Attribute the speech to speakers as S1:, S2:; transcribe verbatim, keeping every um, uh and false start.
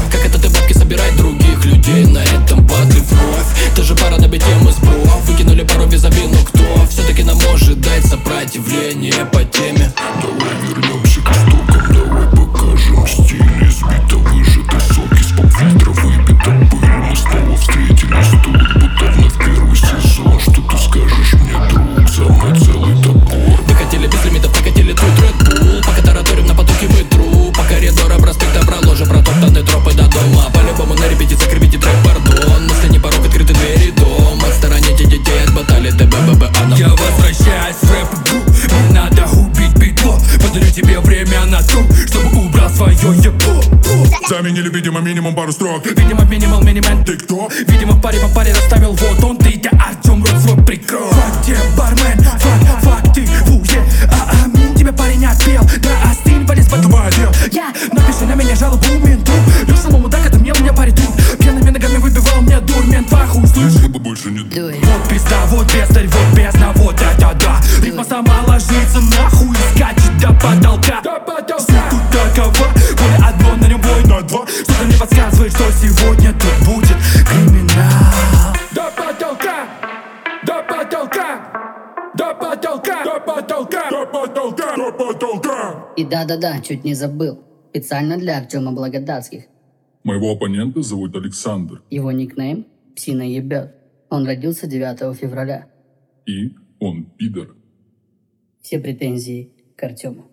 S1: Как это ты бабки собирать других людей на этом батле вновь? Даже пара на бите мы сбров. Выкинули пару визави, но кто все-таки нам может дать сопротивление по теме?
S2: Давай вернемся к истокам, давай покажем стиль избито, выжатый сок из-под фильтра, выпита пыль. Мы снова встретились тут, будто вновь первый сезон. Что ты скажешь мне, друг, за мной целый топор.
S1: Докатили без лимитов, прокатили тут Red Bull. Пока тараторим на потоке метро, по коридорам проспекта проложим протоптаны тропы до дома. По-любому на репетиции кривите трек, пардон. Если не порог, открыты двери дом. Отстороните детей от батали ТБББ.
S3: Я возвращаюсь в рэп-игру, не надо убить битло. Подарю тебе время на то, чтобы убрал свое ебло.
S2: Заменили, видимо, минимум пару строк.
S3: Видимо, минимал, минимен.
S2: Ты кто?
S3: Видимо, в паре по паре расставил вот он. Ты, я, Артем, рот свой прикрой. Фак тебе, бармен, фак, фак ты, вуе. А аминь, тебе парень отпел. Да, остынь, полез в два отдел. Я, напиши на меня жалобу менту. Лишь самому так это мне, у меня парень тут. Пьяными ногами выбивал мне дур, мент, два хуй, слышь.
S2: Чтобы больше не
S4: Do it.
S3: Вот пизда, вот бездарь, вот бездна, вот да-да-да. Ритма сама ложится нахуй, скачет до потолка. Все тут такова, поле одно на любой на два. Что-то мне подсказывает, что сегодня тут будет криминал. До потолка, до потолка, до потолка, до потолка,
S2: до потолка, до потолка.
S4: И да-да-да, чуть не забыл. Специально для Артема Благодатских.
S2: Моего оппонента зовут Александр.
S4: Его никнейм – Псина ебет. Он родился девятого февраля.
S2: И он пидор.
S4: Все претензии к Артему.